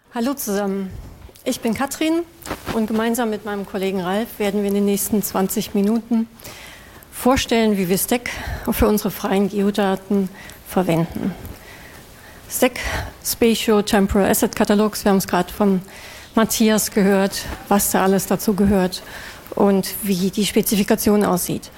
Hallo zusammen, ich bin Katrin und gemeinsam mit meinem Kollegen Ralf werden wir in den nächsten 20 Minuten vorstellen, wie wir Stack für unsere freien Geodaten verwenden. Stack Spatio Temporal Asset Catalogs, wir haben es gerade von Matthias gehört, was da alles dazu gehört und wie die Spezifikation aussieht.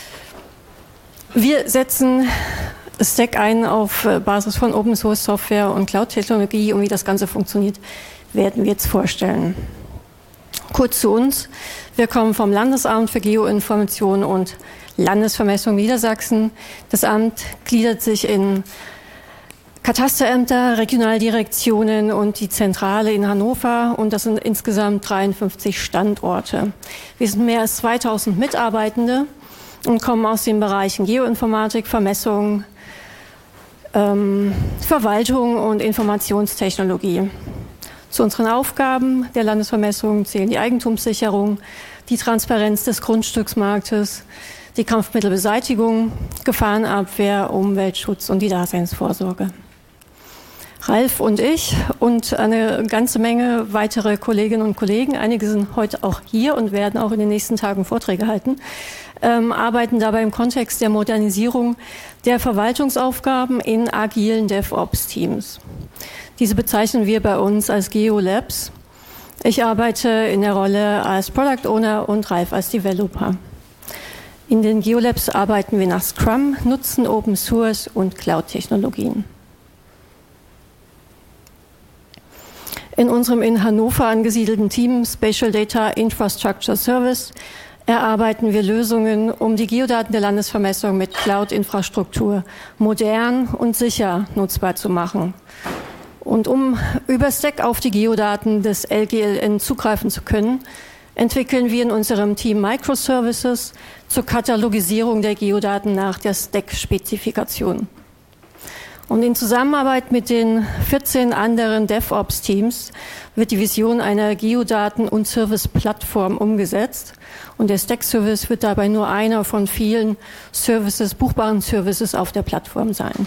Wir setzen Stack ein auf Basis von Open Source Software und Cloud-Technologie und wie das Ganze funktioniert, werden wir jetzt vorstellen. Kurz zu uns. Wir kommen vom Landesamt für Geoinformation und Landesvermessung Niedersachsen. Das Amt gliedert sich in Katasterämter, Regionaldirektionen und die Zentrale in Hannover und das sind insgesamt 53 Standorte. Wir sind mehr als 2000 Mitarbeitende und kommen aus den Bereichen Geoinformatik, Vermessung, Verwaltung und Informationstechnologie. Zu unseren Aufgaben der Landesvermessung zählen die Eigentumssicherung, die Transparenz des Grundstücksmarktes, die Kampfmittelbeseitigung, Gefahrenabwehr, Umweltschutz und die Daseinsvorsorge. Ralf und ich und eine ganze Menge weitere Kolleginnen und Kollegen, einige sind heute auch hier und werden auch in den nächsten Tagen Vorträge halten, arbeiten dabei im Kontext der Modernisierung der Verwaltungsaufgaben in agilen DevOps-Teams. Diese bezeichnen wir bei uns als GeoLabs. Ich arbeite in der Rolle als Product Owner und Ralf als Developer. In den GeoLabs arbeiten wir nach Scrum, nutzen Open Source und Cloud-Technologien. In unserem in Hannover angesiedelten Team Spatial Data Infrastructure Service erarbeiten wir Lösungen, um die Geodaten der Landesvermessung mit Cloud-Infrastruktur modern und sicher nutzbar zu machen. Und um über Stack auf die Geodaten des LGLN zugreifen zu können, entwickeln wir in unserem Team Microservices zur Katalogisierung der Geodaten nach der Stack-Spezifikation. Und in Zusammenarbeit mit den 14 anderen DevOps-Teams wird die Vision einer Geodaten- und Service-Plattform umgesetzt. Und der Stack-Service wird dabei nur einer von vielen Services, buchbaren Services auf der Plattform sein.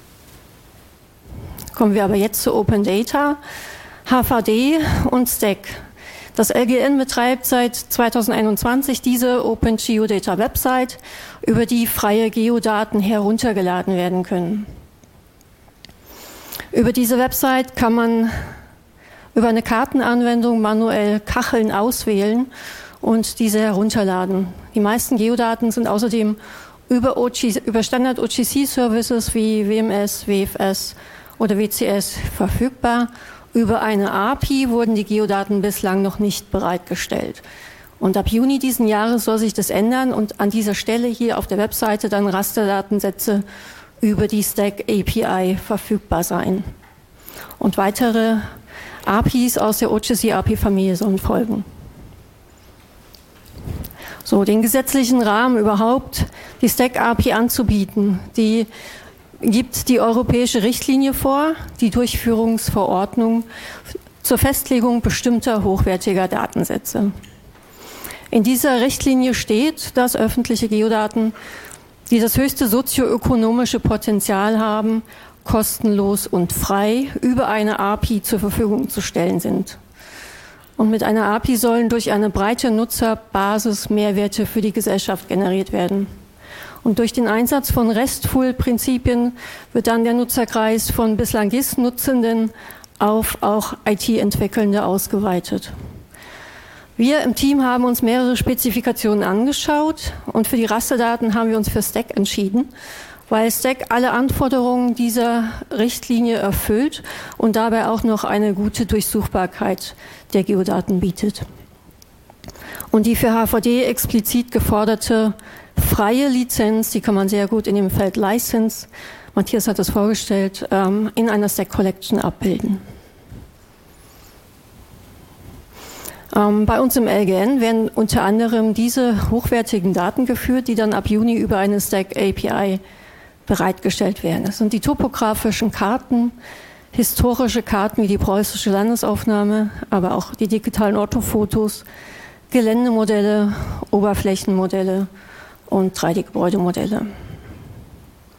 Kommen wir aber jetzt zu Open Data, HVD und Stack. Das LGN betreibt seit 2021 diese Open Geodata Website, über die freie Geodaten heruntergeladen werden können. Über diese Website kann man über eine Kartenanwendung manuell Kacheln auswählen und diese herunterladen. Die meisten Geodaten sind außerdem über Standard OGC-Services wie WMS, WFS oder WCS verfügbar. Über eine API wurden die Geodaten bislang noch nicht bereitgestellt. Und ab Juni diesen Jahres soll sich das ändern und an dieser Stelle hier auf der Webseite dann Rasterdatensätze über die Stack API verfügbar sein. Und weitere APIs aus der OGC-API-Familie sollen folgen. So, den gesetzlichen Rahmen überhaupt, die Stack-API anzubieten, die gibt die europäische Richtlinie vor, die Durchführungsverordnung zur Festlegung bestimmter hochwertiger Datensätze. In dieser Richtlinie steht, dass öffentliche Geodaten, die das höchste sozioökonomische Potenzial haben, kostenlos und frei über eine API zur Verfügung zu stellen sind. Und mit einer API sollen durch eine breite Nutzerbasis Mehrwerte für die Gesellschaft generiert werden. Und durch den Einsatz von RESTful-Prinzipien wird dann der Nutzerkreis von bislang GIS-Nutzenden auf auch IT-Entwickelnde ausgeweitet. Wir im Team haben uns mehrere Spezifikationen angeschaut und für die Rasterdaten haben wir uns für Stack entschieden, weil Stack alle Anforderungen dieser Richtlinie erfüllt und dabei auch noch eine gute Durchsuchbarkeit der Geodaten bietet. Und die für HVD explizit geforderte freie Lizenz, die kann man sehr gut in dem Feld License, Matthias hat das vorgestellt, in einer Stack Collection abbilden. Bei uns im LGN werden unter anderem diese hochwertigen Daten geführt, die dann ab Juni über eine Stack API bereitgestellt werden. Das sind die topografischen Karten, historische Karten wie die preußische Landesaufnahme, aber auch die digitalen Orthofotos, Geländemodelle, Oberflächenmodelle und 3D-Gebäudemodelle.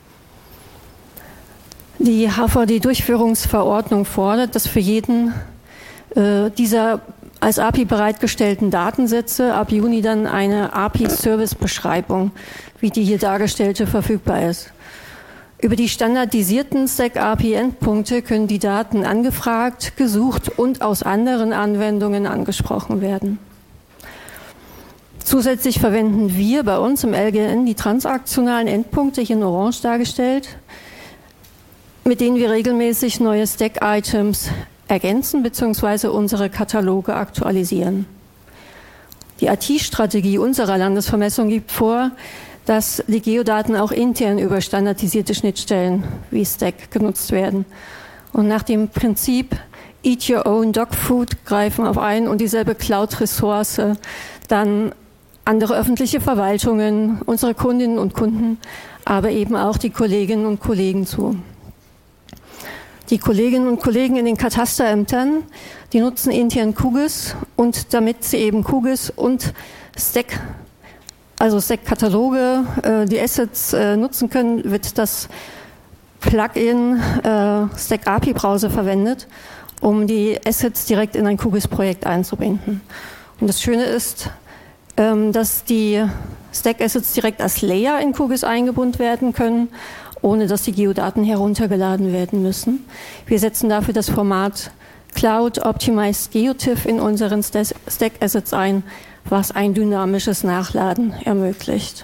Die HVD-Durchführungsverordnung fordert, dass für jeden dieser als API bereitgestellten Datensätze ab Juni dann eine API-Service-Beschreibung, wie die hier dargestellte, verfügbar ist. Über die standardisierten Stack-API-Endpunkte können die Daten angefragt, gesucht und aus anderen Anwendungen angesprochen werden. Zusätzlich verwenden wir bei uns im LGN die transaktionalen Endpunkte, hier in Orange dargestellt, mit denen wir regelmäßig neue Stack-Items ergänzen bzw. unsere Kataloge aktualisieren. Die IT-Strategie unserer Landesvermessung gibt vor, dass die Geodaten auch intern über standardisierte Schnittstellen wie Stack genutzt werden. Und nach dem Prinzip Eat Your Own Dog Food greifen auf ein und dieselbe Cloud-Ressource dann andere öffentliche Verwaltungen, unsere Kundinnen und Kunden, aber eben auch die Kolleginnen und Kollegen zu. Die Kolleginnen und Kollegen in den Katasterämtern, die nutzen intern QGIS und damit sie eben QGIS und Stack, also Stack-Kataloge, die Assets nutzen können, wird das Plugin Stack API Browser verwendet, um die Assets direkt in ein QGIS-Projekt einzubinden. Und das Schöne ist, dass die Stack-Assets direkt als Layer in QGIS eingebunden werden können, ohne dass die Geodaten heruntergeladen werden müssen. Wir setzen dafür das Format Cloud Optimized Geotiff in unseren Stack-Assets ein, was ein dynamisches Nachladen ermöglicht.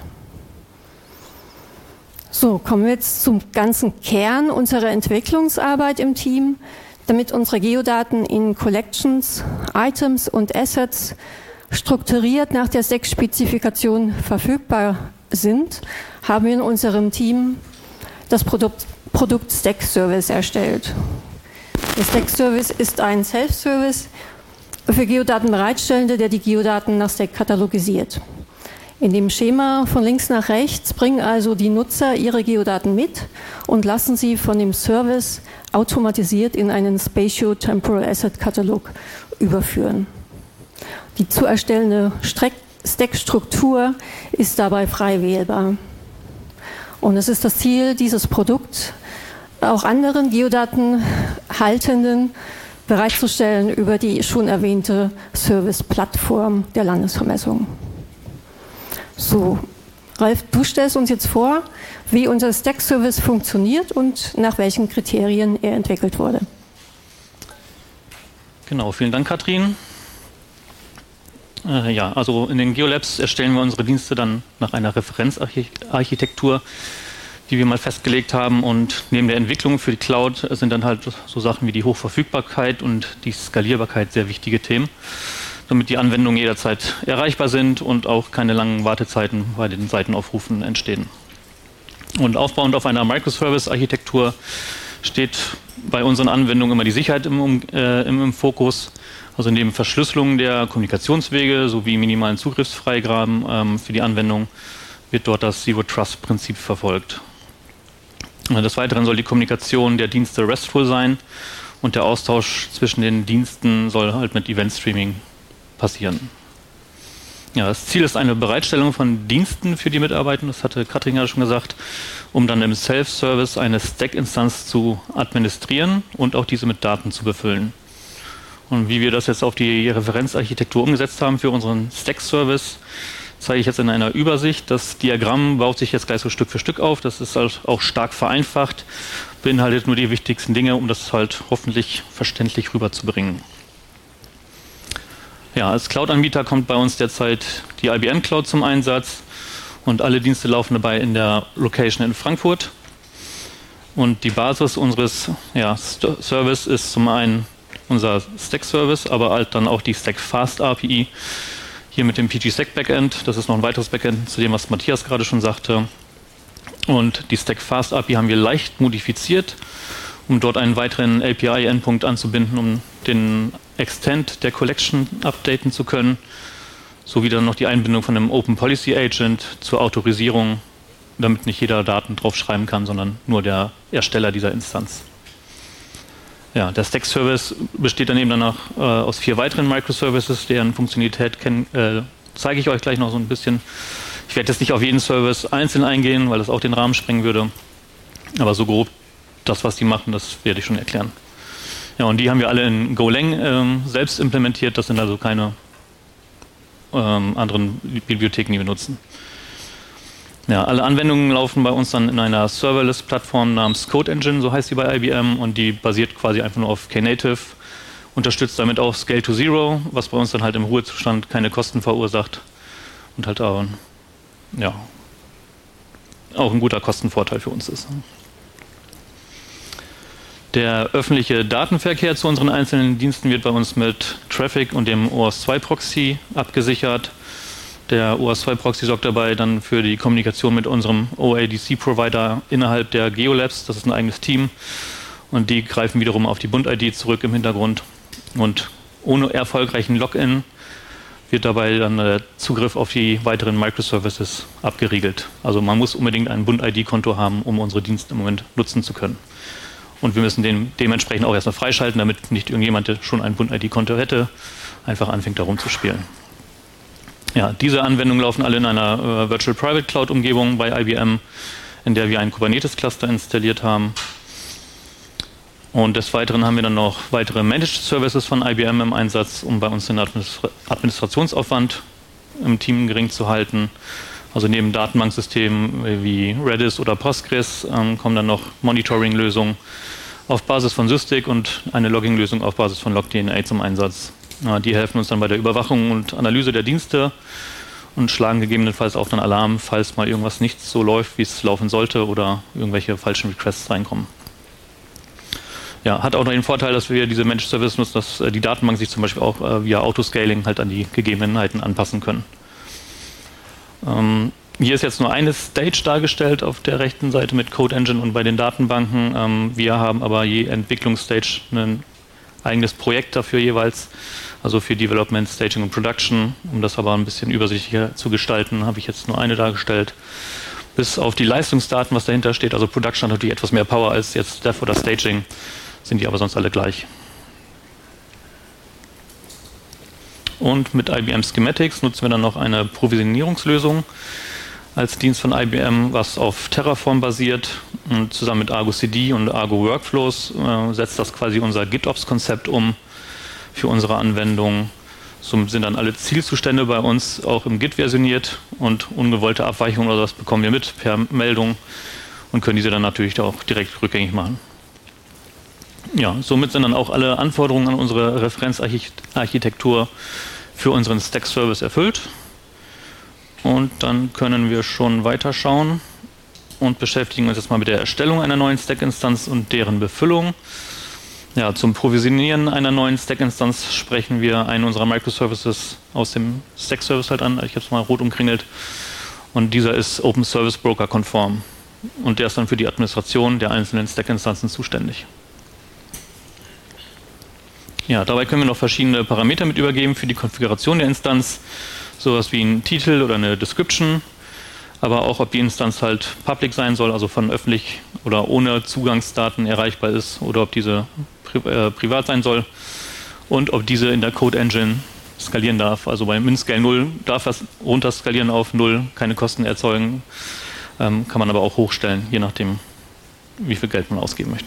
So, kommen wir jetzt zum ganzen Kern unserer Entwicklungsarbeit im Team. Damit unsere Geodaten in Collections, Items und Assets strukturiert nach der Stack-Spezifikation verfügbar sind, haben wir in unserem Team das Produkt Stack Service erstellt. Der Stack Service ist ein Self-Service für Geodaten Bereitstellende, der die Geodaten nach Stack katalogisiert. In dem Schema von links nach rechts bringen also die Nutzer ihre Geodaten mit und lassen sie von dem Service automatisiert in einen Spatio-Temporal Asset Katalog überführen. Die zu erstellende Stack-Struktur ist dabei frei wählbar. Und es ist das Ziel, dieses Produkt auch anderen Geodatenhaltenden bereitzustellen über die schon erwähnte Service-Plattform der Landesvermessung. So, Ralf, du stellst uns jetzt vor, wie unser Stack-Service funktioniert und nach welchen Kriterien er entwickelt wurde. Genau, vielen Dank, Katrin. Ja, also in den GeoLabs erstellen wir unsere Dienste dann nach einer Referenzarchitektur, die wir mal festgelegt haben, und neben der Entwicklung für die Cloud sind dann halt so Sachen wie die Hochverfügbarkeit und die Skalierbarkeit sehr wichtige Themen, damit die Anwendungen jederzeit erreichbar sind und auch keine langen Wartezeiten bei den Seitenaufrufen entstehen. Und aufbauend auf einer Microservice-Architektur steht bei unseren Anwendungen immer die Sicherheit im Fokus. Also neben Verschlüsselung der Kommunikationswege sowie minimalen Zugriffsfreigaben für die Anwendung wird dort das Zero-Trust-Prinzip verfolgt. Des Weiteren soll die Kommunikation der Dienste RESTful sein und der Austausch zwischen den Diensten soll halt mit Event-Streaming passieren. Ja, das Ziel ist eine Bereitstellung von Diensten für die Mitarbeiter, das hatte Katrin ja schon gesagt, um dann im Self-Service eine Stack-Instanz zu administrieren und auch diese mit Daten zu befüllen. Und wie wir das jetzt auf die Referenzarchitektur umgesetzt haben für unseren Stack-Service, zeige ich jetzt in einer Übersicht. Das Diagramm baut sich jetzt gleich so Stück für Stück auf. Das ist halt auch stark vereinfacht, beinhaltet nur die wichtigsten Dinge, um das halt hoffentlich verständlich rüberzubringen. Ja, als Cloud-Anbieter kommt bei uns derzeit die IBM Cloud zum Einsatz und alle Dienste laufen dabei in der Location in Frankfurt. Und die Basis unseres Service ist zum einen unser Stack-Service, aber halt dann auch die Stack-Fast-API, hier mit dem PG-Stack-Backend. Das ist noch ein weiteres Backend zu dem, was Matthias gerade schon sagte. Und die Stack-Fast-API haben wir leicht modifiziert, um dort einen weiteren API-Endpunkt anzubinden, um den Extent der Collection updaten zu können, sowie dann noch die Einbindung von einem Open Policy Agent zur Autorisierung, damit nicht jeder Daten draufschreiben kann, sondern nur der Ersteller dieser Instanz. Ja, der Stack-Service besteht dann eben danach aus 4 weiteren Microservices, deren Funktionalität zeige ich euch gleich noch so ein bisschen. Ich werde jetzt nicht auf jeden Service einzeln eingehen, weil das auch den Rahmen sprengen würde. Aber so grob das, was die machen, das werde ich schon erklären. Ja, und die haben wir alle in Golang selbst implementiert. Das sind also keine anderen Bibliotheken, die wir nutzen. Ja, alle Anwendungen laufen bei uns dann in einer Serverless-Plattform namens Code Engine, so heißt sie bei IBM, und die basiert quasi einfach nur auf Knative, unterstützt damit auch Scale to Zero, was bei uns dann halt im Ruhezustand keine Kosten verursacht und halt auch ein guter Kostenvorteil für uns ist. Der öffentliche Datenverkehr zu unseren einzelnen Diensten wird bei uns mit Traffic und dem OAuth2-Proxy abgesichert. Der OAuth2-Proxy sorgt dabei dann für die Kommunikation mit unserem OADC-Provider innerhalb der Geolabs. Das ist ein eigenes Team und die greifen wiederum auf die Bund-ID zurück im Hintergrund. Und ohne erfolgreichen Login wird dabei dann der Zugriff auf die weiteren Microservices abgeriegelt. Also man muss unbedingt ein Bund-ID-Konto haben, um unsere Dienste im Moment nutzen zu können. Und wir müssen den dementsprechend auch erstmal freischalten, damit nicht irgendjemand, der schon ein Bund-ID-Konto hätte, einfach anfängt, da rumzuspielen. Ja, diese Anwendungen laufen alle in einer Virtual Private Cloud-Umgebung bei IBM, in der wir ein Kubernetes-Cluster installiert haben. Und des Weiteren haben wir dann noch weitere Managed Services von IBM im Einsatz, um bei uns den Administrationsaufwand im Team gering zu halten. Also neben Datenbanksystemen wie Redis oder Postgres kommen dann noch Monitoring-Lösungen auf Basis von Sysdig und eine Logging-Lösung auf Basis von LogDNA zum Einsatz. Die helfen uns dann bei der Überwachung und Analyse der Dienste und schlagen gegebenenfalls auch dann Alarm, falls mal irgendwas nicht so läuft, wie es laufen sollte oder irgendwelche falschen Requests reinkommen. Ja, hat auch noch den Vorteil, dass wir diese Managed Service nutzen, dass die Datenbank sich zum Beispiel auch via Autoscaling halt an die Gegebenheiten anpassen können. Hier ist jetzt nur eine Stage dargestellt auf der rechten Seite mit Code Engine und bei den Datenbanken. Wir haben aber je Entwicklungsstage ein eigenes Projekt dafür jeweils, also für Development, Staging und Production. Um das aber ein bisschen übersichtlicher zu gestalten, habe ich jetzt nur eine dargestellt. Bis auf die Leistungsdaten, was dahinter steht, also Production hat natürlich etwas mehr Power als jetzt Dev oder Staging, sind die aber sonst alle gleich. Und mit IBM Schematics nutzen wir dann noch eine Provisionierungslösung als Dienst von IBM, was auf Terraform basiert. Und zusammen mit Argo CD und Argo Workflows setzt das quasi unser GitOps-Konzept um für unsere Anwendung. Somit sind dann alle Zielzustände bei uns auch im Git versioniert und ungewollte Abweichungen oder was bekommen wir mit per Meldung und können diese dann natürlich auch direkt rückgängig machen. Ja, somit sind dann auch alle Anforderungen an unsere Referenzarchitektur für unseren Stack-Service erfüllt. Und dann können wir schon weiterschauen und beschäftigen uns jetzt mal mit der Erstellung einer neuen Stack-Instanz und deren Befüllung. Ja, zum Provisionieren einer neuen Stack-Instanz sprechen wir einen unserer Microservices aus dem Stack-Service halt an. Ich habe es mal rot umkringelt. Und dieser ist Open Service Broker konform. Und der ist dann für die Administration der einzelnen Stack-Instanzen zuständig. Ja, dabei können wir noch verschiedene Parameter mit übergeben für die Konfiguration der Instanz. Sowas wie ein Titel oder eine Description, aber auch, ob die Instanz halt public sein soll, also von öffentlich oder ohne Zugangsdaten erreichbar ist, oder ob diese privat sein soll und ob diese in der Code Engine skalieren darf. Also bei MinScale 0 darf das runterskalieren auf 0, keine Kosten erzeugen, kann man aber auch hochstellen, je nachdem, wie viel Geld man ausgeben möchte.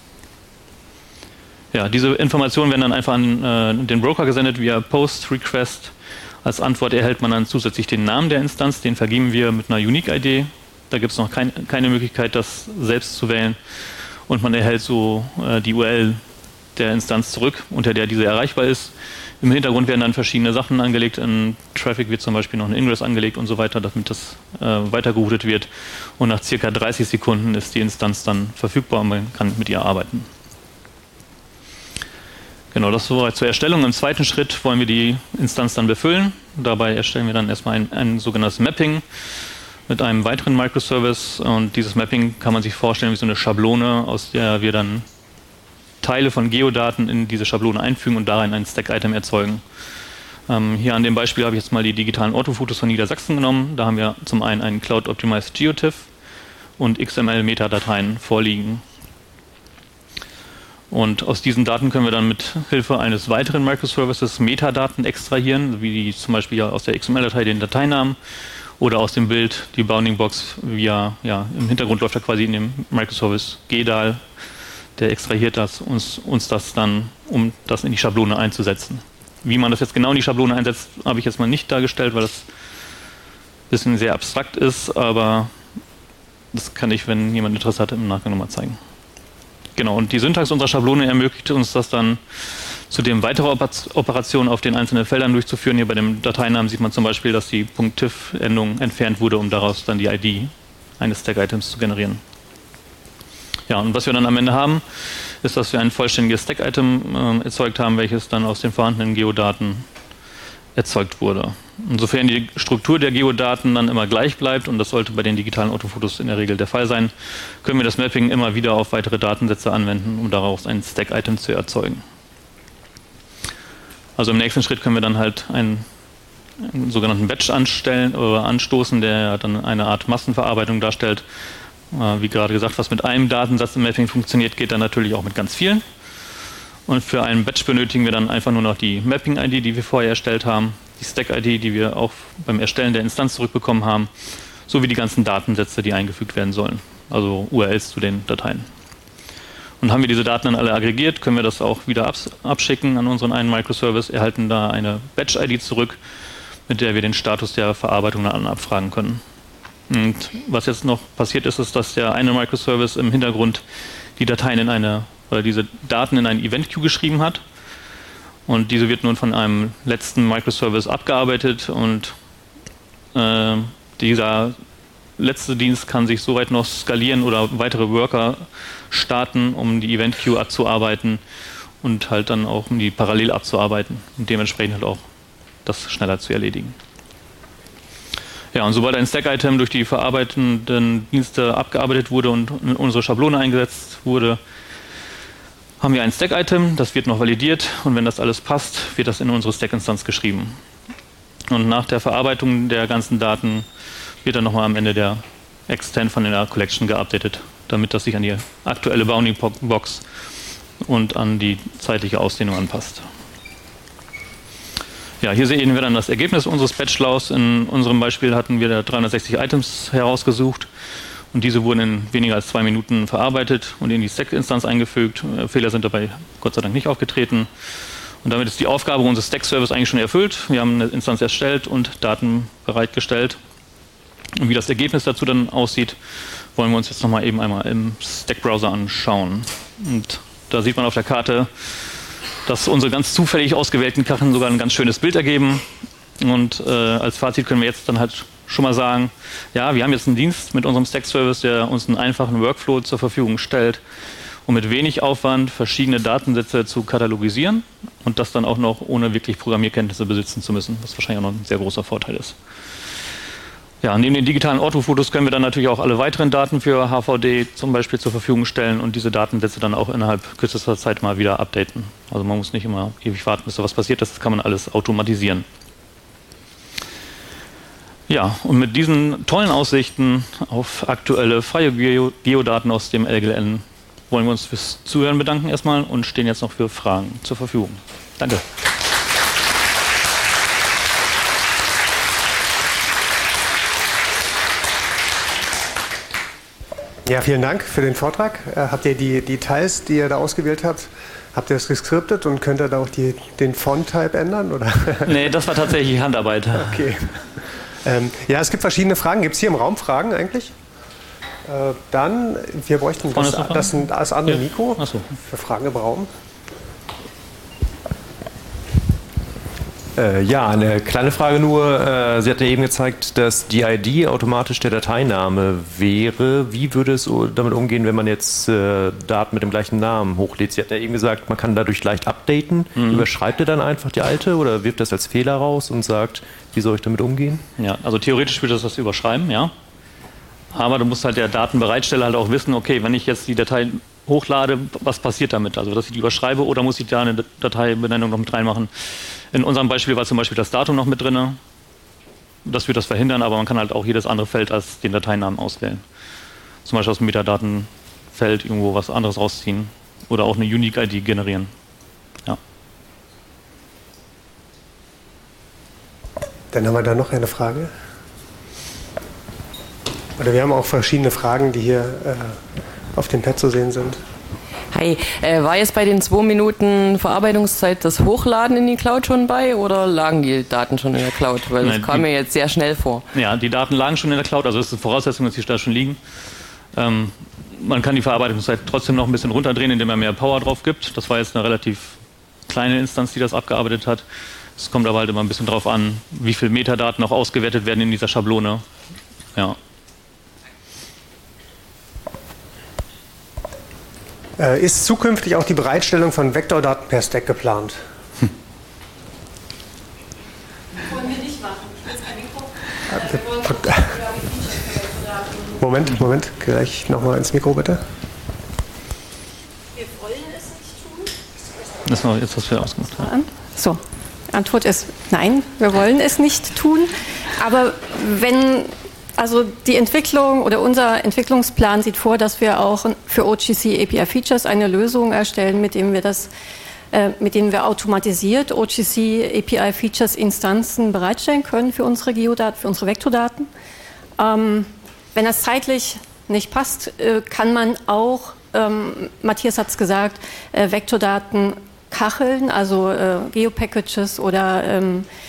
Ja, diese Informationen werden dann einfach an den Broker gesendet via Post, Request. Als Antwort erhält man dann zusätzlich den Namen der Instanz, den vergeben wir mit einer Unique-ID. Da gibt es noch keine Möglichkeit, das selbst zu wählen. Und man erhält so die URL der Instanz zurück, unter der diese erreichbar ist. Im Hintergrund werden dann verschiedene Sachen angelegt. In Traffic wird zum Beispiel noch ein Ingress angelegt und so weiter, damit das weitergeroutet wird. Und nach circa 30 Sekunden ist die Instanz dann verfügbar und man kann mit ihr arbeiten. Genau, das soweit zur Erstellung. Im zweiten Schritt wollen wir die Instanz dann befüllen. Dabei erstellen wir dann erstmal ein sogenanntes Mapping mit einem weiteren Microservice. Und dieses Mapping kann man sich vorstellen wie so eine Schablone, aus der wir dann Teile von Geodaten in diese Schablone einfügen und darin ein Stack-Item erzeugen. Hier an dem Beispiel habe ich jetzt mal die digitalen Orthofotos von Niedersachsen genommen. Da haben wir zum einen einen Cloud-Optimized Geotiff und XML-Metadateien vorliegen. Und aus diesen Daten können wir dann mit Hilfe eines weiteren Microservices Metadaten extrahieren, wie zum Beispiel aus der XML-Datei den Dateinamen oder aus dem Bild die Bounding Box via, im Hintergrund läuft da quasi in dem Microservice GDAL der extrahiert uns das dann, um das in die Schablone einzusetzen. Wie man das jetzt genau in die Schablone einsetzt, habe ich jetzt mal nicht dargestellt, weil das ein bisschen sehr abstrakt ist, aber das kann ich, wenn jemand Interesse hat, im Nachgang nochmal zeigen. Genau, und die Syntax unserer Schablone ermöglicht uns das dann, zudem weitere Operationen auf den einzelnen Feldern durchzuführen. Hier bei dem Dateinamen sieht man zum Beispiel, dass die .tif-Endung entfernt wurde, um daraus dann die ID eines Stack-Items zu generieren. Ja, und was wir dann am Ende haben, ist, dass wir ein vollständiges Stack-Item erzeugt haben, welches dann aus den vorhandenen Geodaten erzeugt wurde. Insofern die Struktur der Geodaten dann immer gleich bleibt, und das sollte bei den digitalen Orthofotos in der Regel der Fall sein, können wir das Mapping immer wieder auf weitere Datensätze anwenden, um daraus ein Stack-Item zu erzeugen. Also im nächsten Schritt können wir dann halt einen sogenannten Batch anstoßen, der dann eine Art Massenverarbeitung darstellt. Wie gerade gesagt, was mit einem Datensatz im Mapping funktioniert, geht dann natürlich auch mit ganz vielen. Und für einen Batch benötigen wir dann einfach nur noch die Mapping-ID, die wir vorher erstellt haben, die Stack-ID, die wir auch beim Erstellen der Instanz zurückbekommen haben, sowie die ganzen Datensätze, die eingefügt werden sollen, also URLs zu den Dateien. Und haben wir diese Daten dann alle aggregiert, können wir das auch wieder abschicken an unseren einen Microservice, erhalten da eine Batch-ID zurück, mit der wir den Status der Verarbeitung dann abfragen können. Und was jetzt noch passiert ist, ist, dass der eine Microservice im Hintergrund die Dateien diese Daten in eine Event-Queue geschrieben hat. Und diese wird nun von einem letzten Microservice abgearbeitet, und dieser letzte Dienst kann sich soweit noch skalieren oder weitere Worker starten, um die Event-Queue abzuarbeiten und halt dann auch um die parallel abzuarbeiten und dementsprechend halt auch das schneller zu erledigen. Ja, und sobald ein Stack-Item durch die verarbeitenden Dienste abgearbeitet wurde und in unsere Schablone eingesetzt wurde, haben wir ein Stack-Item, das wird noch validiert, und wenn das alles passt, wird das in unsere Stack-Instanz geschrieben. Und nach der Verarbeitung der ganzen Daten wird dann nochmal am Ende der Extend von der Collection geupdatet, damit das sich an die aktuelle Bounding-Box und an die zeitliche Ausdehnung anpasst. Ja, hier sehen wir dann das Ergebnis unseres Batch-Laws. In unserem Beispiel hatten wir da 360 Items herausgesucht, und diese wurden in weniger als 2 Minuten verarbeitet und in die Stack-Instanz eingefügt. Fehler sind dabei Gott sei Dank nicht aufgetreten. Und damit ist die Aufgabe unseres Stack-Service eigentlich schon erfüllt. Wir haben eine Instanz erstellt und Daten bereitgestellt. Und wie das Ergebnis dazu dann aussieht, wollen wir uns jetzt nochmal eben einmal im Stack-Browser anschauen. Und da sieht man auf der Karte, dass unsere ganz zufällig ausgewählten Kacheln sogar ein ganz schönes Bild ergeben. Und als Fazit können wir jetzt dann halt schon mal sagen, ja, wir haben jetzt einen Dienst mit unserem Stack-Service, der uns einen einfachen Workflow zur Verfügung stellt, um mit wenig Aufwand verschiedene Datensätze zu katalogisieren und das dann auch noch ohne wirklich Programmierkenntnisse besitzen zu müssen, was wahrscheinlich auch noch ein sehr großer Vorteil ist. Ja, neben den digitalen Orthofotos können wir dann natürlich auch alle weiteren Daten für HVD zum Beispiel zur Verfügung stellen und diese Datensätze dann auch innerhalb kürzester Zeit mal wieder updaten. Also man muss nicht immer ewig warten, bis da was passiert ist, das kann man alles automatisieren. Ja, und mit diesen tollen Aussichten auf aktuelle freie Geodaten aus dem LGLN wollen wir uns fürs Zuhören bedanken erstmal und stehen jetzt noch für Fragen zur Verfügung. Danke. Ja, vielen Dank für den Vortrag. Habt ihr die Details, die ihr da ausgewählt habt, habt ihr das geskriptet und könnt ihr da auch den Font-Type ändern? Oder? Nee, das war tatsächlich Handarbeit. Okay. Ja, es gibt verschiedene Fragen. Gibt es hier im Raum Fragen eigentlich? Dann, wir bräuchten das andere Mikro für Fragen im Raum. Ja, eine kleine Frage nur. Sie hat ja eben gezeigt, dass die ID automatisch der Dateiname wäre. Wie würde es damit umgehen, wenn man jetzt Daten mit dem gleichen Namen hochlädt? Sie hat ja eben gesagt, man kann dadurch leicht updaten. Überschreibt er dann einfach die alte oder wirft das als Fehler raus und sagt, wie soll ich damit umgehen? Ja, also theoretisch würde das überschreiben, ja. Aber du musst halt der Datenbereitsteller halt auch wissen, okay, wenn ich jetzt die Datei hochlade, was passiert damit? Also, dass ich die überschreibe oder muss ich da eine Dateibenennung noch mit reinmachen? In unserem Beispiel war zum Beispiel das Datum noch mit drin. Das wird das verhindern, aber man kann halt auch jedes andere Feld als den Dateinamen auswählen. Zum Beispiel aus dem Metadatenfeld irgendwo was anderes rausziehen oder auch eine Unique-ID generieren. Ja. Dann haben wir da noch eine Frage. Oder wir haben auch verschiedene Fragen, die hier auf dem Pad zu sehen sind. Hi, war jetzt bei den 2 Minuten Verarbeitungszeit das Hochladen in die Cloud schon bei oder lagen die Daten schon in der Cloud? Weil das kam mir jetzt sehr schnell vor. Ja, die Daten lagen schon in der Cloud, also es ist eine Voraussetzung, dass die da schon liegen. Man kann die Verarbeitungszeit trotzdem noch ein bisschen runterdrehen, indem man mehr Power drauf gibt. Das war jetzt eine relativ kleine Instanz, die das abgearbeitet hat. Es kommt aber halt immer ein bisschen drauf an, wie viele Metadaten noch ausgewertet werden in dieser Schablone. Ja. Ist zukünftig auch die Bereitstellung von Vektordaten per Stack geplant? Wollen wir nicht machen. Ich will Moment, gleich nochmal ins Mikro bitte. Wir wollen es nicht tun. Das ist noch jetzt, was wir ausgemacht haben. So, Antwort ist nein, wir wollen es nicht tun. Aber also die Entwicklung oder unser Entwicklungsplan sieht vor, dass wir auch für OGC API Features eine Lösung erstellen, mit denen wir automatisiert OGC API Features Instanzen bereitstellen können für unsere Geodaten, für unsere Vektordaten. Wenn das zeitlich nicht passt, kann man auch, Matthias hat es gesagt, Vektordaten kacheln, also Geopackages oder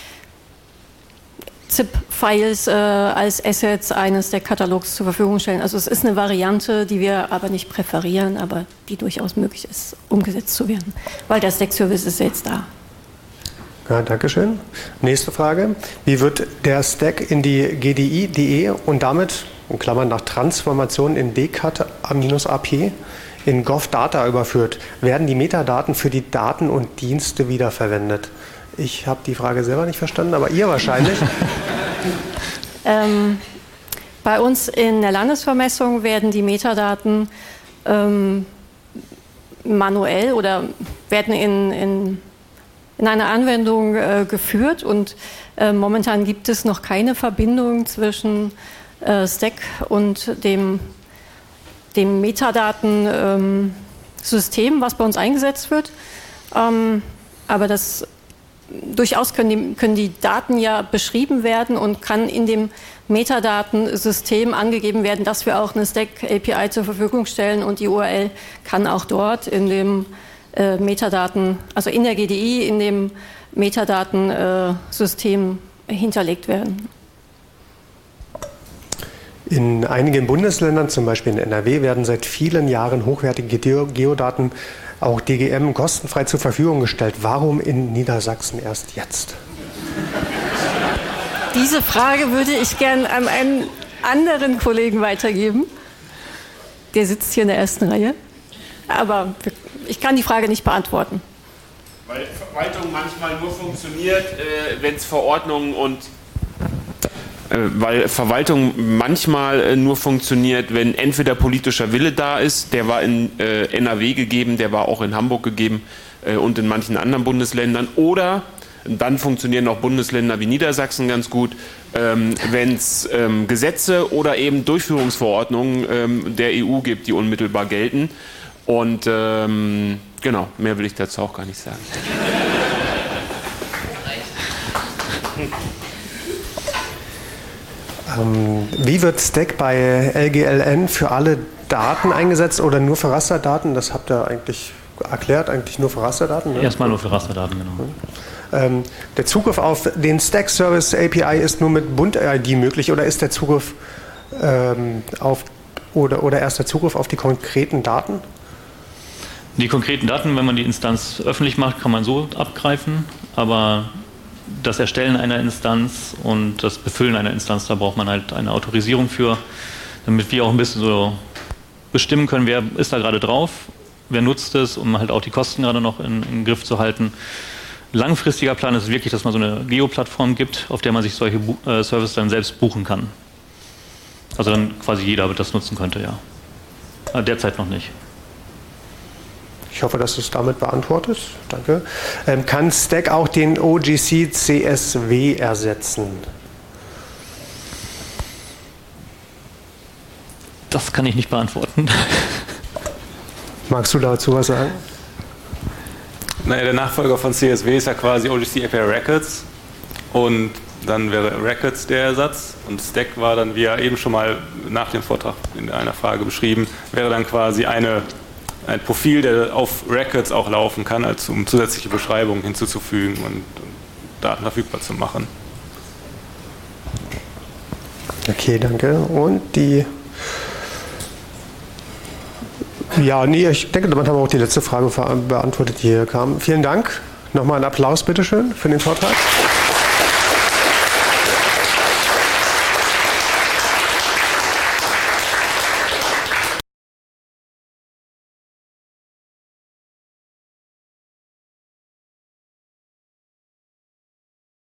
ZIP-Files als Assets eines Stack-Katalogs zur Verfügung stellen. Also es ist eine Variante, die wir aber nicht präferieren, aber die durchaus möglich ist, umgesetzt zu werden, weil der Stack-Service ist jetzt da. Ja, danke schön. Nächste Frage. Wie wird der Stack in die GDI.de und damit, in Klammern nach Transformation in DCAT-AP, in GovData überführt? Werden die Metadaten für die Daten und Dienste wiederverwendet? Ich habe die Frage selber nicht verstanden, aber ihr wahrscheinlich. Bei uns in der Landesvermessung werden die Metadaten manuell oder werden in einer Anwendung geführt und momentan gibt es noch keine Verbindung zwischen Stack und dem Metadatensystem, was bei uns eingesetzt wird. Aber das durchaus können die Daten ja beschrieben werden und kann in dem Metadatensystem angegeben werden, dass wir auch eine Stack-API zur Verfügung stellen und die URL kann auch dort in dem Metadaten, also in der GDI, in dem Metadatensystem hinterlegt werden. In einigen Bundesländern, zum Beispiel in NRW, werden seit vielen Jahren hochwertige Geodaten, auch DGM, kostenfrei zur Verfügung gestellt. Warum in Niedersachsen erst jetzt? Diese Frage würde ich gerne an einen anderen Kollegen weitergeben. Der sitzt hier in der ersten Reihe. Aber ich kann die Frage nicht beantworten. Weil Verwaltung manchmal nur funktioniert, wenn es Verordnungen und weil Verwaltung manchmal nur funktioniert, wenn entweder politischer Wille da ist, der war in NRW gegeben, der war auch in Hamburg gegeben und in manchen anderen Bundesländern, oder dann funktionieren auch Bundesländer wie Niedersachsen ganz gut, wenn es Gesetze oder eben Durchführungsverordnungen der EU gibt, die unmittelbar gelten. Und genau, mehr will ich dazu auch gar nicht sagen. Wie wird Stack bei LGLN für alle Daten eingesetzt oder nur für Rasterdaten? Das habt ihr eigentlich erklärt, eigentlich nur für Rasterdaten. Ne? Erstmal nur für Rasterdaten, genau. Der Zugriff auf den Stack Service API ist nur mit Bund-ID möglich oder ist der Zugriff oder erst der Zugriff auf die konkreten Daten? Die konkreten Daten, wenn man die Instanz öffentlich macht, kann man so abgreifen, aber das Erstellen einer Instanz und das Befüllen einer Instanz, da braucht man halt eine Autorisierung für, damit wir auch ein bisschen so bestimmen können, wer ist da gerade drauf, wer nutzt es, um halt auch die Kosten gerade noch im Griff zu halten. Langfristiger Plan ist wirklich, dass man so eine Geo-Plattform gibt, auf der man sich solche Services dann selbst buchen kann. Also dann quasi jeder das nutzen könnte, ja. Aber derzeit noch nicht. Ich hoffe, dass es damit beantwortet. Danke. Kann Stack auch den OGC CSW ersetzen? Das kann ich nicht beantworten. Magst du dazu was sagen? Naja, der Nachfolger von CSW ist ja quasi OGC API Records und dann wäre Records der Ersatz und Stack war dann, wie ja eben schon mal nach dem Vortrag in einer Frage beschrieben, wäre dann quasi eine ein Profil, der auf Records auch laufen kann, als um zusätzliche Beschreibungen hinzuzufügen und Daten verfügbar zu machen. Okay, danke. Und die... Ja, nee, ich denke, damit haben wir auch die letzte Frage beantwortet, die hier kam. Vielen Dank. Nochmal einen Applaus, bitteschön, für den Vortrag.